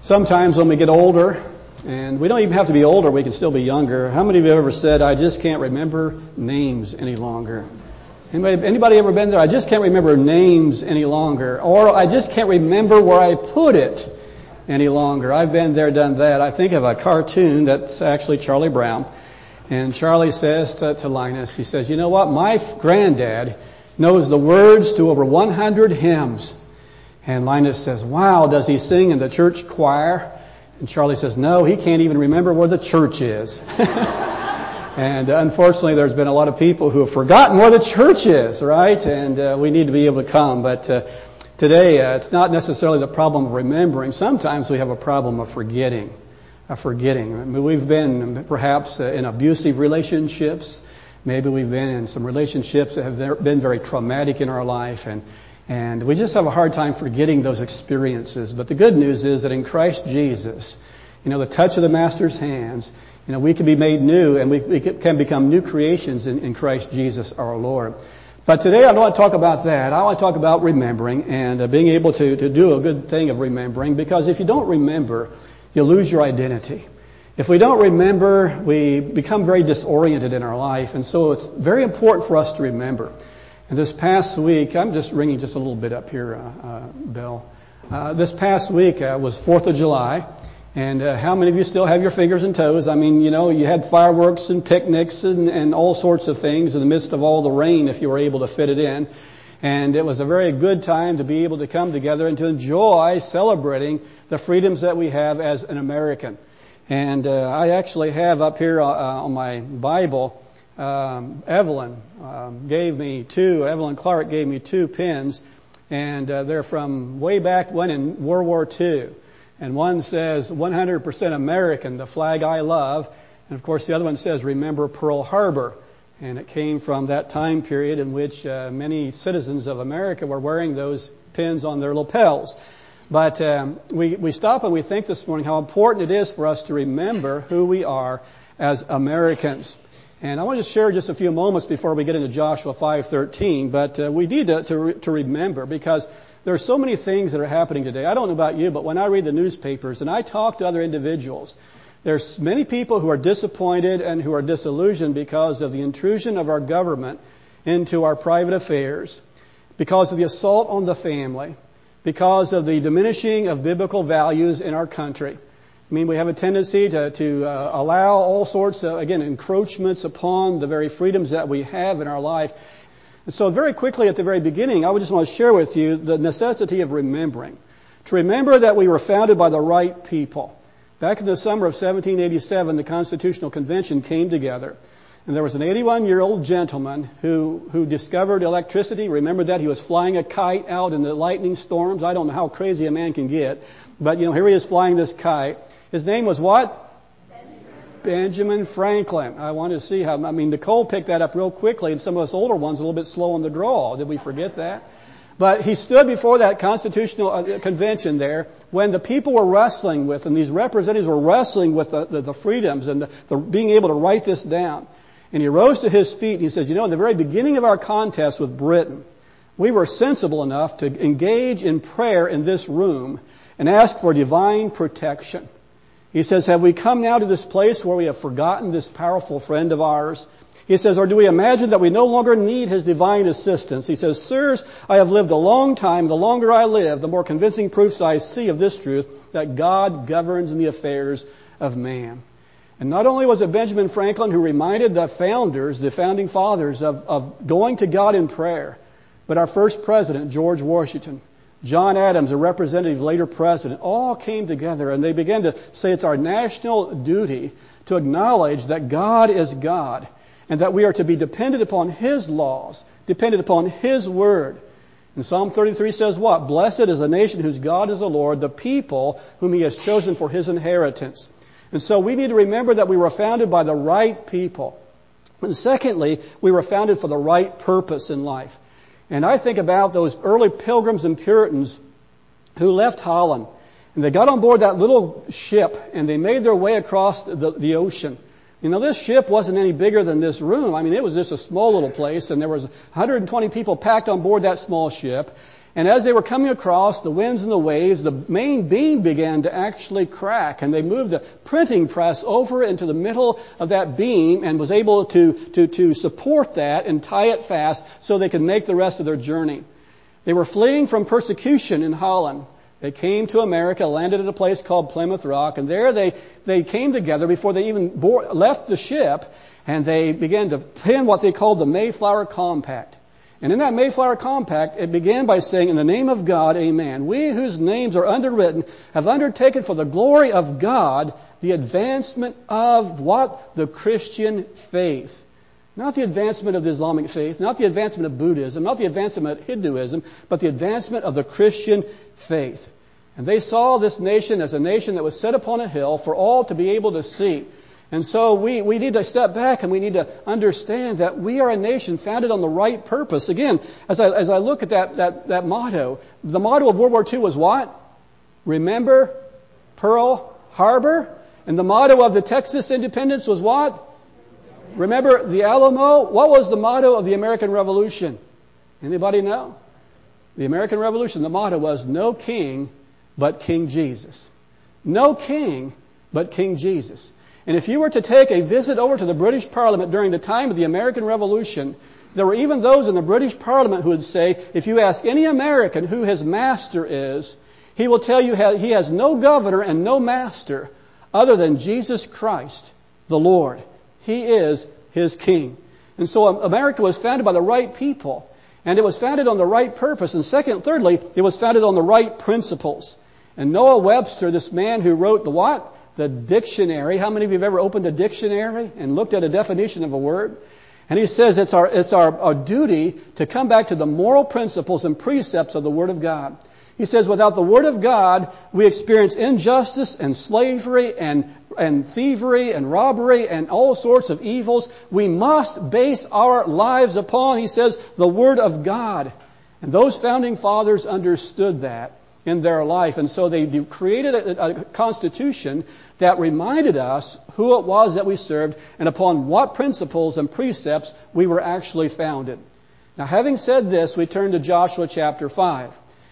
Sometimes when we get older, and we don't even have to be older, we can still be younger. How many of you have ever said, I just can't remember names any longer? Anybody ever been there? I just can't remember names any longer. Or I just can't remember where I put it any longer. I've been there, done that. I think of a cartoon that's actually Charlie Brown. And Charlie says to Linus, he says, you know what? My granddad knows the words to over 100 hymns. And Linus says, wow, does he sing in the church choir? And Charlie says, no, he can't even remember where the church is. And unfortunately, there's been a lot of people who have forgotten where the church is, right? And we need to be able to come. But today, it's not necessarily the problem of remembering. Sometimes we have a problem of forgetting. I mean, we've been perhaps in abusive relationships. Maybe we've been in some relationships that have been very traumatic in our life. And we just have a hard time forgetting those experiences. But the good news is that in Christ Jesus, the touch of the Master's hands, we can be made new and we can become new creations in Christ Jesus our Lord. But today I don't want to talk about that. I want to talk about remembering and being able to do a good thing of remembering, because if you don't remember, you lose your identity. If we don't remember, we become very disoriented in our life. And so it's very important for us to remember. And this past week, I'm just ringing just a little bit up here, Bill. This past week was 4th of July. And how many of you still have your fingers and toes? I mean, you had fireworks and picnics and all sorts of things in the midst of all the rain if you were able to fit it in. And it was a very good time to be able to come together and to enjoy celebrating the freedoms that we have as an American. And I actually have up here on my Bible, Evelyn Clark gave me two pins, and they're from way back when in World War II. And one says 100% American, the flag I love. And of course the other one says remember Pearl Harbor. And it came from that time period in which many citizens of America were wearing those pins on their lapels. But we stop and we think this morning how important it is for us to remember who we are as Americans. And I want to share just a few moments before we get into Joshua 5:13. But we need to remember, because there are so many things that are happening today. I don't know about you, but when I read the newspapers and I talk to other individuals, there's many people who are disappointed and who are disillusioned because of the intrusion of our government into our private affairs, because of the assault on the family, because of the diminishing of biblical values in our country. I mean, we have a tendency to allow all sorts of, encroachments upon the very freedoms that we have in our life. And so very quickly at the very beginning, I would just want to share with you the necessity of remembering. To remember that we were founded by the right people. Back in the summer of 1787, the Constitutional Convention came together. And there was an 81-year-old gentleman who discovered electricity. Remember that? He was flying a kite out in the lightning storms. I don't know how crazy a man can get. But, here he is flying this kite. His name was what? Benjamin Franklin. I want to see how, Nicole picked that up real quickly, and some of us older ones a little bit slow on the draw. Did we forget that? But he stood before that Constitutional Convention there when the people were wrestling with, and these representatives were wrestling with the freedoms and the being able to write this down. And he rose to his feet and he says, in the very beginning of our contest with Britain, we were sensible enough to engage in prayer in this room and ask for divine protection. He says, have we come now to this place where we have forgotten this powerful friend of ours? He says, or do we imagine that we no longer need his divine assistance? He says, sirs, I have lived a long time. The longer I live, the more convincing proofs I see of this truth, that God governs in the affairs of man. And not only was it Benjamin Franklin who reminded the founders, the founding fathers, of going to God in prayer, but our first president, George Washington, John Adams, a representative, later president, all came together and they began to say it's our national duty to acknowledge that God is God and that we are to be dependent upon His laws, dependent upon His word. And Psalm 33 says what? Blessed is a nation whose God is the Lord, the people whom He has chosen for His inheritance. And so we need to remember that we were founded by the right people. And secondly, we were founded for the right purpose in life. And I think about those early Pilgrims and Puritans who left Holland. And they got on board that little ship and they made their way across the ocean. You know, this ship wasn't any bigger than this room. I mean, it was just a small little place, and there was 120 people packed on board that small ship. And as they were coming across the winds and the waves, the main beam began to actually crack, and they moved a printing press over into the middle of that beam and was able to support that and tie it fast so they could make the rest of their journey. They were fleeing from persecution in Holland. They came to America, landed at a place called Plymouth Rock, and there they came together before they even left the ship, and they began to pen what they called the Mayflower Compact. And in that Mayflower Compact, it began by saying, "In the name of God, amen. We whose names are underwritten have undertaken for the glory of God the advancement of" what? The Christian faith. Not the advancement of the Islamic faith, not the advancement of Buddhism, not the advancement of Hinduism, but the advancement of the Christian faith. And they saw this nation as a nation that was set upon a hill for all to be able to see. And so we need to step back and we need to understand that we are a nation founded on the right purpose. Again, as I look at that motto, the motto of World War II was what? Remember Pearl Harbor. And the motto of the Texas independence was what? Remember the Alamo. What was the motto of the American Revolution? Anybody know? The American Revolution, the motto was no king but King Jesus. No king but King Jesus. And if you were to take a visit over to the British Parliament during the time of the American Revolution, there were even those in the British Parliament who would say, if you ask any American who his master is, he will tell you he has no governor and no master other than Jesus Christ, the Lord. He is his king. And so America was founded by the right people. And it was founded on the right purpose. And thirdly, it was founded on the right principles. And Noah Webster, this man who wrote the what? The dictionary. How many of you have ever opened a dictionary and looked at a definition of a word? And he says it's our duty to come back to the moral principles and precepts of the Word of God. He says without the Word of God, we experience injustice and slavery and thievery and robbery and all sorts of evils. We must base our lives upon, he says, the Word of God. And those founding fathers understood that in their life. And so they created a constitution that reminded us who it was that we served and upon what principles and precepts we were actually founded. Now, having said this, we turn to Joshua chapter 5.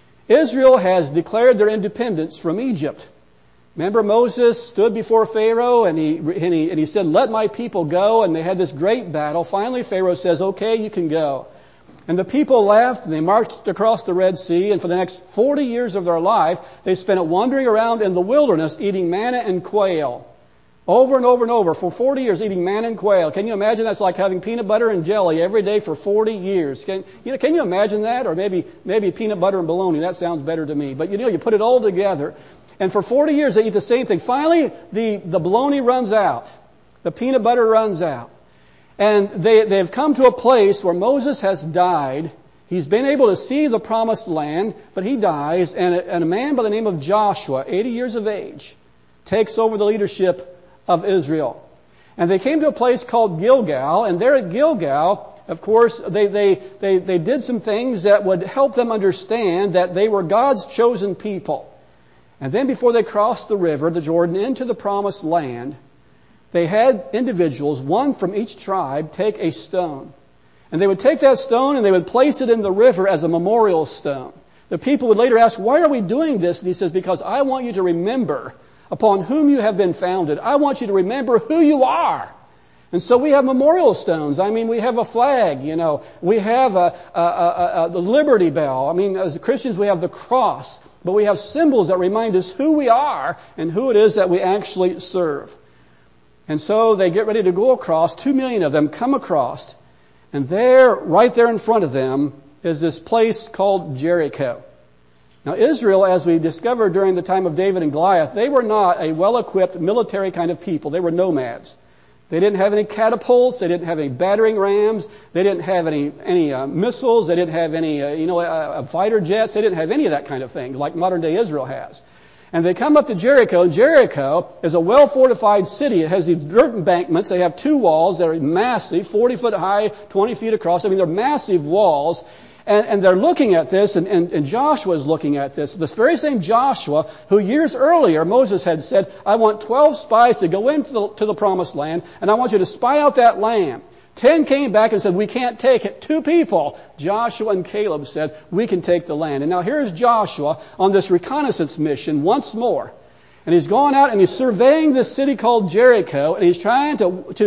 Israel has declared their independence from Egypt. Remember Moses stood before Pharaoh and he said, "Let my people go," and they had this great battle. Finally, Pharaoh says, "Okay, you can go." And the people left and they marched across the Red Sea, and for the next 40 years of their life, they spent it wandering around in the wilderness eating manna and quail. Over and over and over for 40 years eating manna and quail. Can you imagine? That's like having peanut butter and jelly every day for 40 years. Can you imagine that? Or maybe peanut butter and bologna. That sounds better to me. But you put it all together. And for 40 years they eat the same thing. Finally, the bologna runs out. The peanut butter runs out. And they've come to a place where Moses has died. He's been able to see the promised land, but he dies. And a man by the name of Joshua, 80 years of age, takes over the leadership of Israel. And they came to a place called Gilgal. And there at Gilgal, of course, they did some things that would help them understand that they were God's chosen people. And then before they crossed the river, the Jordan, into the promised land, they had individuals, one from each tribe, take a stone. And they would take that stone and they would place it in the river as a memorial stone. The people would later ask, "Why are we doing this?" And he says, "Because I want you to remember upon whom you have been founded. I want you to remember who you are." And so we have memorial stones. I mean, we have a flag, We have the Liberty Bell. I mean, as Christians, we have the cross. But we have symbols that remind us who we are and who it is that we actually serve. And so they get ready to go across. 2 million of them come across. And right there in front of them, is this place called Jericho. Now, Israel, as we discovered during the time of David and Goliath, they were not a well-equipped military kind of people. They were nomads. They didn't have any catapults. They didn't have any battering rams. They didn't have any missiles. They didn't have any, fighter jets. They didn't have any of that kind of thing like modern-day Israel has. And they come up to Jericho. Jericho is a well-fortified city. It has these dirt embankments. They have 2 walls that are massive, 40 foot high, 20 feet across. I mean, they're massive walls. And they're looking at this, and Joshua is looking at this. This very same Joshua, who years earlier Moses had said, I want 12 spies to go into the promised land, and I want you to spy out that land. 10 came back and said, we can't take it. 2 people, Joshua and Caleb, said, we can take the land. And now here's Joshua on this reconnaissance mission once more. And he's gone out and he's surveying this city called Jericho, and he's trying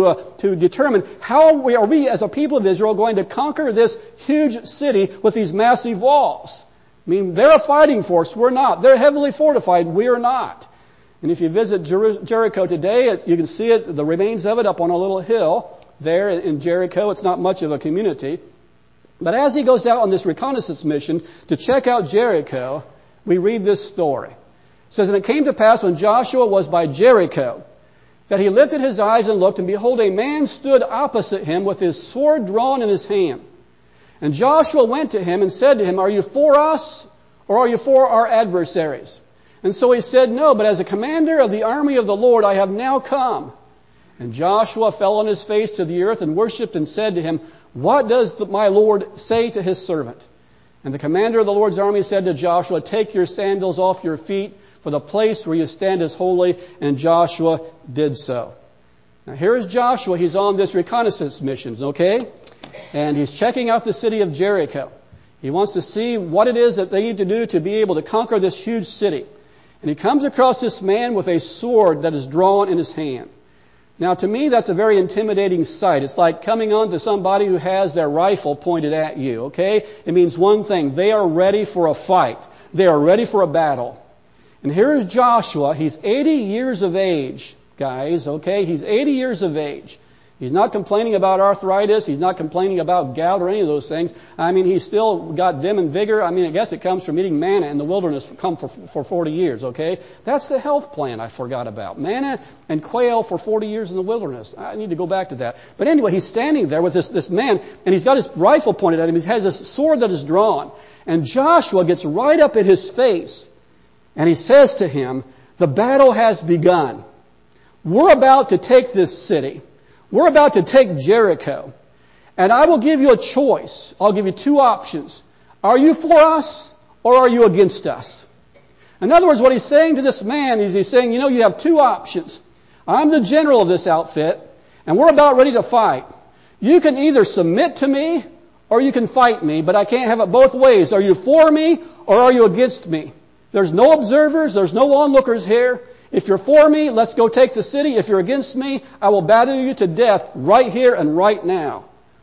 to determine how we as a people of Israel going to conquer this huge city with these massive walls. I mean, they're a fighting force. We're not. They're heavily fortified. We are not. And if you visit Jericho today, you can see it, the remains of it up on a little hill there in Jericho. It's not much of a community. But as he goes out on this reconnaissance mission to check out Jericho, we read this story. It says, and it came to pass when Joshua was by Jericho, that he lifted his eyes and looked, and behold, a man stood opposite him with his sword drawn in his hand. And Joshua went to him and said to him, are you for us, or are you for our adversaries? And so he said, no, but as a commander of the army of the Lord I have now come. And Joshua fell on his face to the earth and worshipped and said to him, what does my Lord say to his servant? And the commander of the Lord's army said to Joshua, take your sandals off your feet, for the place where you stand is holy. And Joshua did so. Now here is Joshua. He's on this reconnaissance mission, okay? And he's checking out the city of Jericho. He wants to see what it is that they need to do to be able to conquer this huge city. And he comes across this man with a sword that is drawn in his hand. Now to me, that's a very intimidating sight. It's like coming on to somebody who has their rifle pointed at you, okay? It means one thing. They are ready for a fight. They are ready for a battle. And here is Joshua. He's 80 years of age, guys, okay? He's 80 years of age. He's not complaining about arthritis. He's not complaining about gout or any of those things. I mean, he's still got vim and vigor. I mean, I guess it comes from eating manna in the wilderness for 40 years, okay? That's the health plan I forgot about. Manna and quail for 40 years in the wilderness. I need to go back to that. But anyway, he's standing there with this man, and he's got his rifle pointed at him. He has this sword that is drawn. And Joshua gets right up at his face, and he says to him, the battle has begun. We're about to take this city. We're about to take Jericho. And I will give you a choice. I'll give you 2 options. Are you for us or are you against us? In other words, what he's saying to this man is he's saying, you have 2 options. I'm the general of this outfit, and we're about ready to fight. You can either submit to me or you can fight me, but I can't have it both ways. Are you for me or are you against me? There's no observers. There's no onlookers here. If you're for me, let's go take the city. If you're against me, I will battle you to death right here and right now.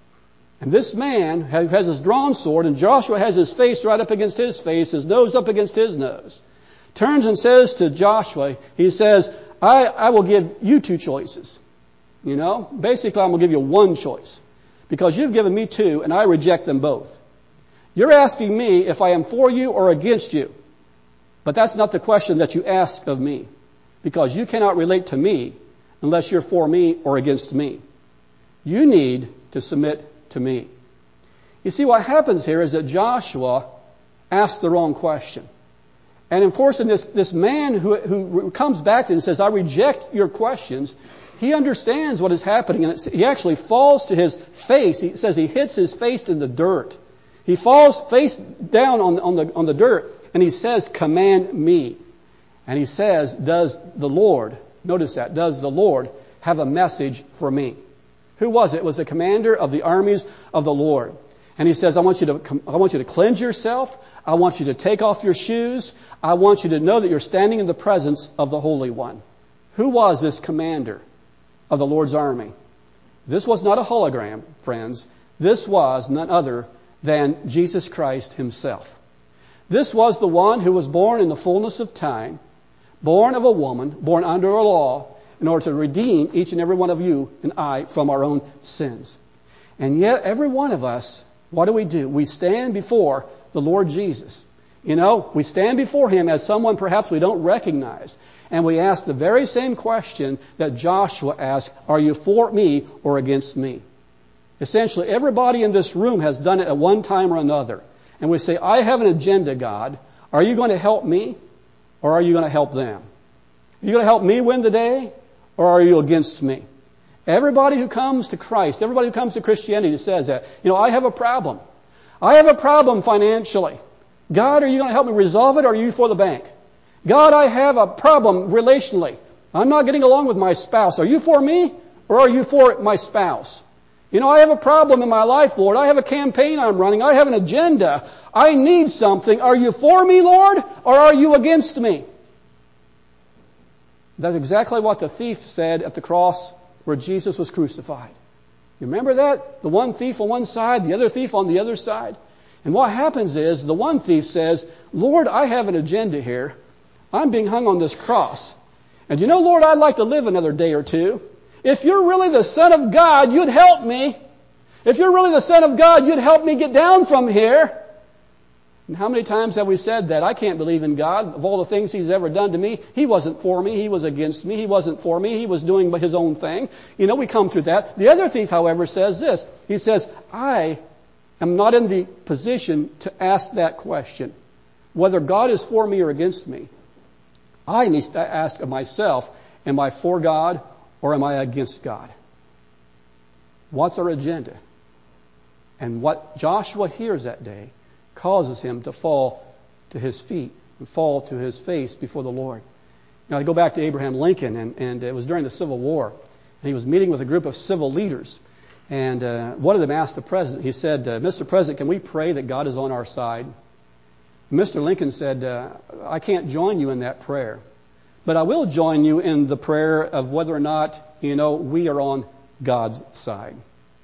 And this man has his drawn sword, and Joshua has his face right up against his face, his nose up against his nose. Turns and says to Joshua, he says, I will give you 2 choices. Basically I'm going to give you 1 choice. Because you've given me 2, and I reject them both. You're asking me if I am for you or against you. But that's not the question that you ask of me. Because you cannot relate to me unless you're for me or against me. You need to submit to me. You see, what happens here is that Joshua asked the wrong question. And of course, in this man who comes back and says, I reject your questions, he understands what is happening. And he actually falls to his face. He says he hits his face in the dirt. He falls face down on the dirt. And he says, command me. And he says, does the Lord have a message for me? Who was it? It was the commander of the armies of the Lord. And he says, I want you to cleanse yourself. I want you to take off your shoes. I want you to know that you're standing in the presence of the Holy One. Who was this commander of the Lord's army? This was not a hologram, friends. This was none other than Jesus Christ himself. This was the one who was born in the fullness of time, born of a woman, born under a law, in order to redeem each and every one of you and I from our own sins. And yet, every one of us, what do? We stand before the Lord Jesus. We stand before Him as someone perhaps we don't recognize. And we ask the very same question that Joshua asked, are you for me or against me? Essentially, everybody in this room has done it at one time or another. And we say, I have an agenda, God. Are you going to help me? Or are you going to help them? Are you going to help me win the day? Or are you against me? Everybody who comes to Christ, everybody who comes to Christianity says that, I have a problem. I have a problem financially. God, are you going to help me resolve it, or are you for the bank? God, I have a problem relationally. I'm not getting along with my spouse. Are you for me, or are you for my spouse? I have a problem in my life, Lord. I have a campaign I'm running. I have an agenda. I need something. Are you for me, Lord, or are you against me? That's exactly what the thief said at the cross where Jesus was crucified. You remember that? The one thief on one side, the other thief on the other side. And what happens is the one thief says, Lord, I have an agenda here. I'm being hung on this cross. And Lord, I'd like to live another day or two. If you're really the Son of God, you'd help me. If you're really the Son of God, you'd help me get down from here. And how many times have we said that? I can't believe in God. Of all the things He's ever done to me, He wasn't for me. He was against me. He wasn't for me. He was doing His own thing. We come through that. The other thief, however, says this. He says, I am not in the position to ask that question. Whether God is for me or against me. I need to ask of myself, am I for God or am I against God? What's our agenda? And what Joshua hears that day causes him to fall to his feet and fall to his face before the Lord. Now, I go back to Abraham Lincoln, and it was during the Civil War. And he was meeting with a group of civil leaders. And one of them asked the president, he said, Mr. President, can we pray that God is on our side? Mr. Lincoln said, I can't join you in that prayer. But I will join you in the prayer of whether or not, we are on God's side.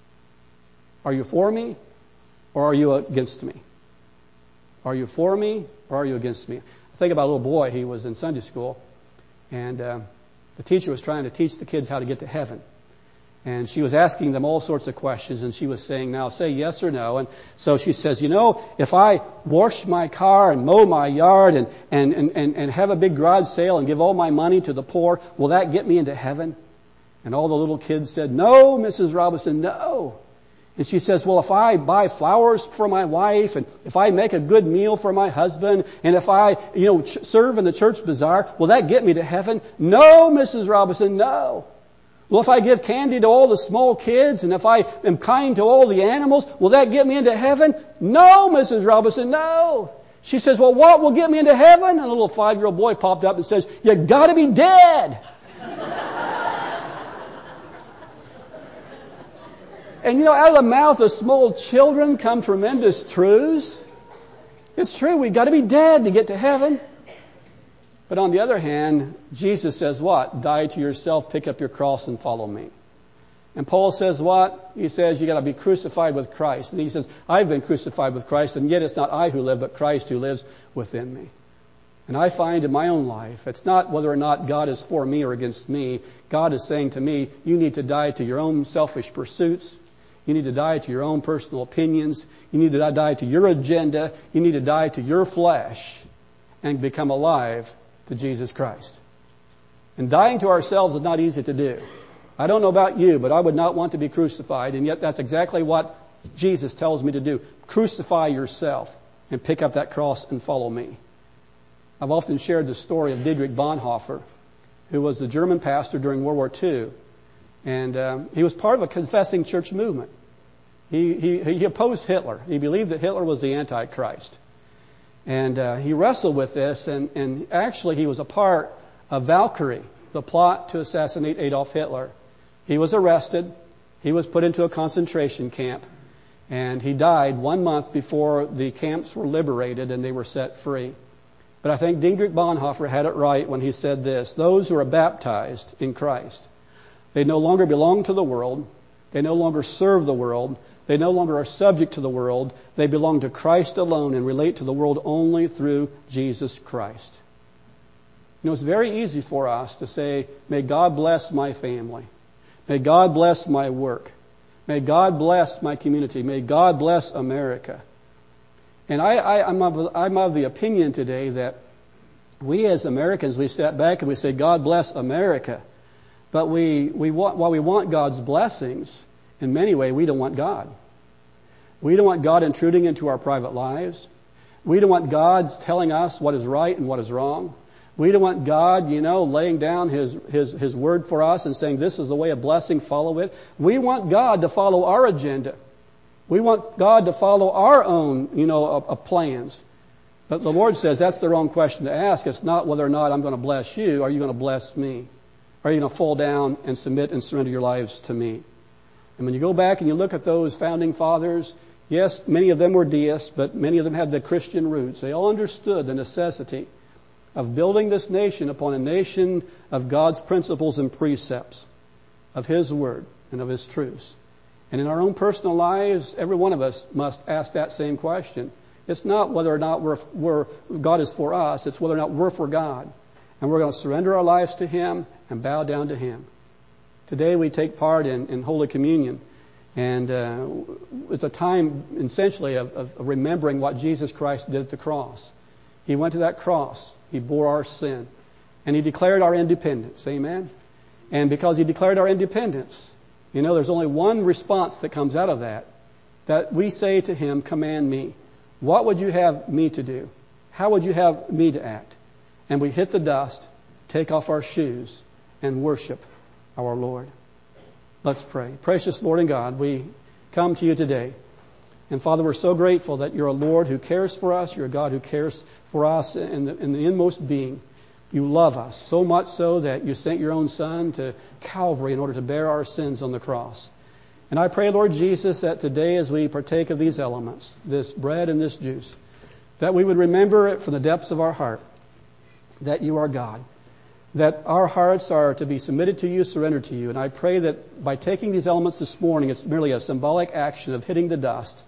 Are you for me or are you against me? Are you for me or are you against me? I think about a little boy. He was in Sunday school, and the teacher was trying to teach the kids how to get to heaven. And she was asking them all sorts of questions, and she was saying, now say yes or no. And so she says, if I wash my car and mow my yard and have a big garage sale and give all my money to the poor, will that get me into heaven? And all the little kids said, no, Mrs. Robinson, no. And she says, well, if I buy flowers for my wife, and if I make a good meal for my husband, and if I, serve in the church bazaar, will that get me to heaven? No, Mrs. Robinson, no. Well, if I give candy to all the small kids, and if I am kind to all the animals, will that get me into heaven? No, Mrs. Robinson, no. She says, well, what will get me into heaven? And a little 5-year-old boy popped up and says, you gotta be dead. And out of the mouth of small children come tremendous truths. It's true, we've got to be dead to get to heaven. But on the other hand, Jesus says what? Die to yourself, pick up your cross and follow me. And Paul says what? He says you got to be crucified with Christ. And he says, I've been crucified with Christ, and yet it's not I who live, but Christ who lives within me. And I find in my own life, it's not whether or not God is for me or against me. God is saying to me, you need to die to your own selfish pursuits. You need to die to your own personal opinions. You need to die to your agenda. You need to die to your flesh and become alive to Jesus Christ. And dying to ourselves is not easy to do. I don't know about you, but I would not want to be crucified, and yet that's exactly what Jesus tells me to do. Crucify yourself and pick up that cross and follow me. I've often shared the story of Dietrich Bonhoeffer, who was the German pastor during World War II. And he was part of a confessing church movement. He opposed Hitler. He believed that Hitler was the Antichrist. And he wrestled with this, and actually he was a part of Valkyrie, the plot to assassinate Adolf Hitler. He was arrested. He was put into a concentration camp. And he died 1 month before the camps were liberated and they were set free. But I think Dietrich Bonhoeffer had it right when he said this: those who are baptized in Christ, they no longer belong to the world. They no longer serve the world. They no longer are subject to the world. They belong to Christ alone and relate to the world only through Jesus Christ. It's very easy for us to say, may God bless my family. May God bless my work. May God bless my community. May God bless America. And I'm of the opinion today that we as Americans, we step back and we say, God bless America. But while we want God's blessings, in many ways, we don't want God. We don't want God intruding into our private lives. We don't want God telling us what is right and what is wrong. We don't want God, laying down His word for us and saying, this is the way of blessing, follow it. We want God to follow our agenda. We want God to follow our own, plans. But the Lord says that's the wrong question to ask. It's not whether or not I'm going to bless you. Are you going to bless me? Are you going to fall down and submit and surrender your lives to me? And when you go back and you look at those founding fathers, yes, many of them were deists, but many of them had the Christian roots. They all understood the necessity of building this nation upon a nation of God's principles and precepts, of His Word and of His truths. And in our own personal lives, every one of us must ask that same question. It's not whether or not God is for us. It's whether or not we're for God. And we're going to surrender our lives to Him and bow down to Him. Today we take part in Holy Communion. And it's a time, essentially, of remembering what Jesus Christ did at the cross. He went to that cross. He bore our sin. And He declared our independence. Amen? And because He declared our independence, there's only one response that comes out of that we say to Him, command me. What would you have me to do? How would you have me to act? And we hit the dust, take off our shoes, and worship our Lord. Let's pray. Precious Lord and God, we come to You today. And Father, we're so grateful that You're a Lord who cares for us. You're a God who cares for us in the inmost being. You love us so much so that You sent Your own Son to Calvary in order to bear our sins on the cross. And I pray, Lord Jesus, that today as we partake of these elements, this bread and this juice, that we would remember it from the depths of our heart, that You are God, that our hearts are to be submitted to You, surrendered to You. And I pray that by taking these elements this morning, it's merely a symbolic action of hitting the dust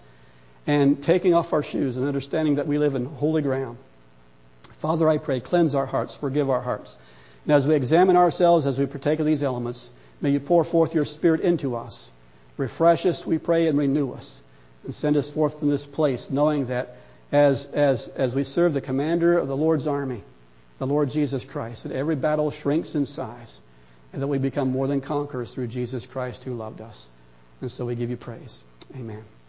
and taking off our shoes and understanding that we live in holy ground. Father, I pray, cleanse our hearts, forgive our hearts. And as we examine ourselves, as we partake of these elements, may You pour forth Your Spirit into us. Refresh us, we pray, and renew us. And send us forth from this place, knowing that as we serve the commander of the Lord's army, the Lord Jesus Christ, that every battle shrinks in size, and that we become more than conquerors through Jesus Christ who loved us. And so we give You praise. Amen.